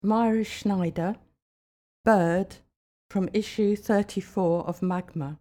Myra Schneider, Bird, from issue 34 of Magma.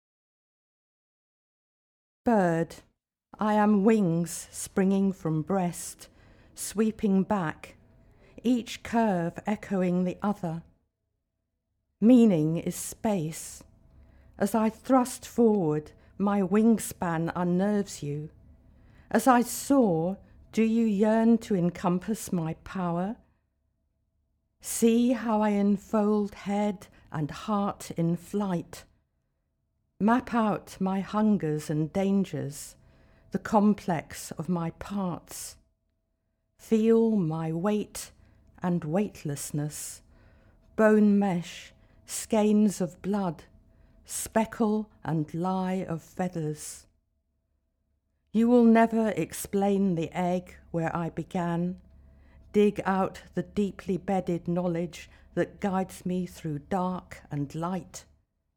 Bird, I am wings springing from breast, sweeping back, each curve echoing the other. Meaning is space. As I thrust forward, my wingspan unnerves you. As I soar, do you yearn to encompass my power? See how I enfold head and heart in flight. Map out my hungers and dangers, the complex of my parts. Feel my weight and weightlessness, bone mesh, skeins of blood, speckle and lie of feathers. You will never explain the egg where I began, dig out the deeply bedded knowledge that guides me through dark and light.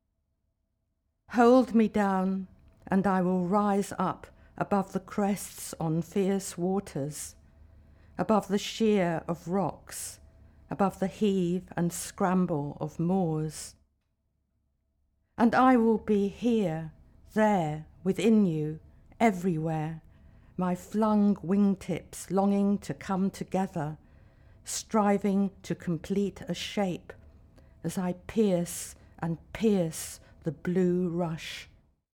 Hold me down, and I will rise up above the crests on fierce waters, above the sheer of rocks, above the heave and scramble of moors. And I will be here, there, within you, everywhere, my flung wingtips longing to come together, striving to complete a shape as I pierce and pierce the blue rush.